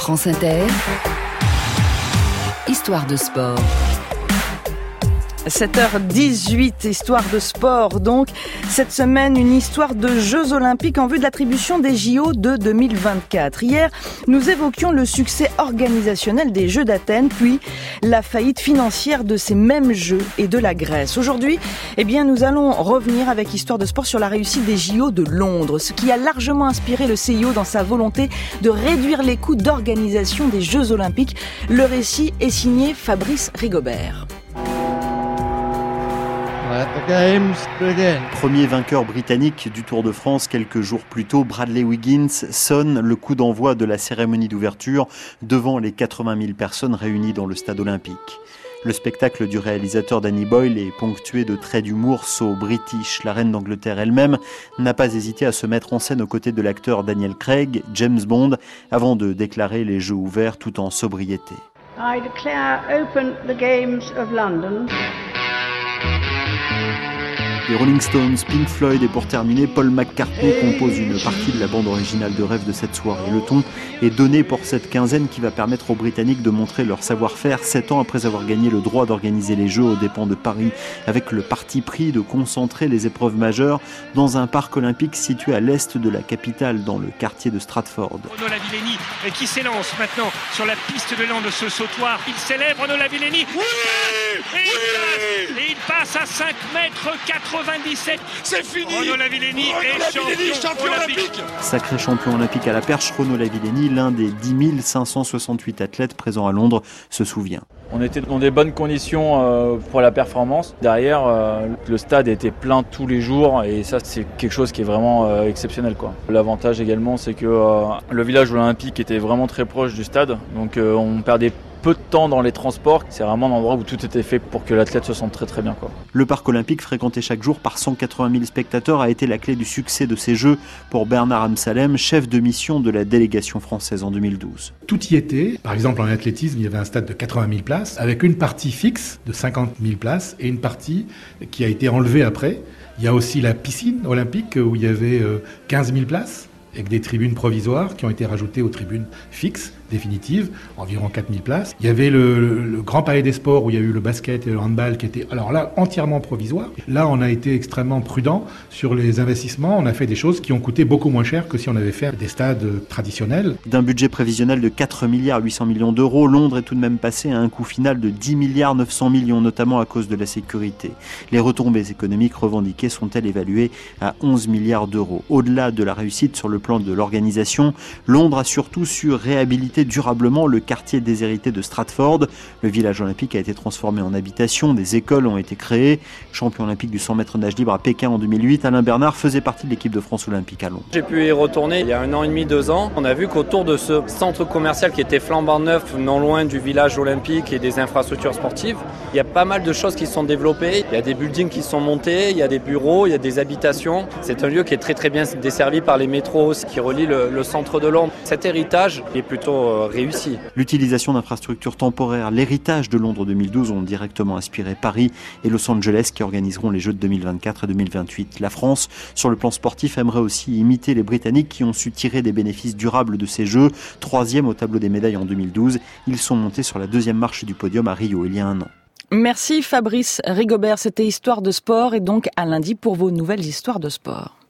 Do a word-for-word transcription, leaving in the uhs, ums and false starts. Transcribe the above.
France Inter, Histoire de sport. sept heures dix-huit, histoire de sport donc. Cette semaine, une histoire de Jeux Olympiques en vue de l'attribution des J O de deux mille vingt-quatre. Hier, nous évoquions le succès organisationnel des Jeux d'Athènes, puis la faillite financière de ces mêmes Jeux et de la Grèce. Aujourd'hui, eh bien, nous allons revenir avec Histoire de sport sur la réussite des J O de Londres, ce qui a largement inspiré le C I O dans sa volonté de réduire les coûts d'organisation des Jeux Olympiques. Le récit est signé Fabrice Rigobert. Premier vainqueur britannique du Tour de France quelques jours plus tôt, Bradley Wiggins sonne le coup d'envoi de la cérémonie d'ouverture devant les quatre-vingt mille personnes réunies dans le stade olympique. Le spectacle du réalisateur Danny Boyle est ponctué de traits d'humour so British. La reine d'Angleterre elle-même n'a pas hésité à se mettre en scène aux côtés de l'acteur Daniel Craig, James Bond, avant de déclarer les Jeux ouverts tout en sobriété. I declare open the Games of London. Les Rolling Stones, Pink Floyd et pour terminer, Paul McCartney compose une partie de la bande originale de rêve de cette soirée. Le ton est donné pour cette quinzaine qui va permettre aux Britanniques de montrer leur savoir-faire sept ans après avoir gagné le droit d'organiser les Jeux aux dépens de Paris, avec le parti pris de concentrer les épreuves majeures dans un parc olympique situé à l'est de la capitale, dans le quartier de Stratford. Renaud Lavillenie qui s'élance maintenant sur la piste de l'an de ce sautoir. Il célèbre Renaud Lavillenie. Oui, et, il passe, et il passe à cinq mètres quatre-vingt-dix-sept. C'est fini. Renaud Lavillenie est champion, champion olympique. olympique. Sacré champion olympique à la perche, Renaud Lavillenie, l'un des dix mille cinq cent soixante-huit athlètes présents à Londres, se souvient. On était dans des bonnes conditions euh, pour la performance. Derrière, euh, le stade était plein tous les jours et ça, c'est quelque chose qui est vraiment euh, exceptionnel, quoi. L'avantage également, c'est que euh, le village olympique était vraiment très proche du stade, donc euh, on perdait peu de temps dans les transports. C'est vraiment un endroit où tout était fait pour que l'athlète se sente très très bien, quoi. Le parc olympique, fréquenté chaque jour par cent quatre-vingt mille spectateurs, a été la clé du succès de ces Jeux pour Bernard Amsalem, chef de mission de la délégation française en deux mille douze. Tout y était. Par exemple, en athlétisme, il y avait un stade de quatre-vingt mille places, avec une partie fixe de cinquante mille places et une partie qui a été enlevée après. Il y a aussi la piscine olympique où il y avait quinze mille places, avec des tribunes provisoires qui ont été rajoutées aux tribunes fixes, définitives, environ quatre mille places. Il y avait le, le, le grand palais des sports où il y a eu le basket et le handball qui étaient, alors là, entièrement provisoires. Là, on a été extrêmement prudent sur les investissements. On a fait des choses qui ont coûté beaucoup moins cher que si on avait fait des stades traditionnels. D'un budget prévisionnel de quatre milliards huit cents millions d'euros, Londres est tout de même passé à un coût final de dix milliards neuf cents millions, notamment à cause de la sécurité. Les retombées économiques revendiquées sont-elles évaluées à onze milliards d'euros. Au-delà de la réussite sur le plan de l'organisation, Londres a surtout su réhabiliter durablement le quartier déshérité de Stratford. Le village olympique a été transformé en habitation, des écoles ont été créées. Champion olympique du cent mètres nage libre à Pékin en deux mille huit, Alain Bernard faisait partie de l'équipe de France olympique à Londres. J'ai pu y retourner il y a un an et demi, deux ans. On a vu qu'autour de ce centre commercial qui était flambant neuf, non loin du village olympique et des infrastructures sportives, il y a pas mal de choses qui se sont développées. Il y a des buildings qui sont montés, il y a des bureaux, il y a des habitations. C'est un lieu qui est très très bien desservi par les métros qui relient le, le centre de Londres. Cet héritage est plutôt réussi. L'utilisation d'infrastructures temporaires, l'héritage de Londres deux mille douze ont directement inspiré Paris et Los Angeles qui organiseront les Jeux de deux mille vingt-quatre et deux mille vingt-huit. La France, sur le plan sportif, aimerait aussi imiter les Britanniques qui ont su tirer des bénéfices durables de ces Jeux. Troisième au tableau des médailles en deux mille douze, ils sont montés sur la deuxième marche du podium à Rio il y a un an. Merci Fabrice Rigobert, c'était Histoire de sport et donc à lundi pour vos nouvelles histoires de sport.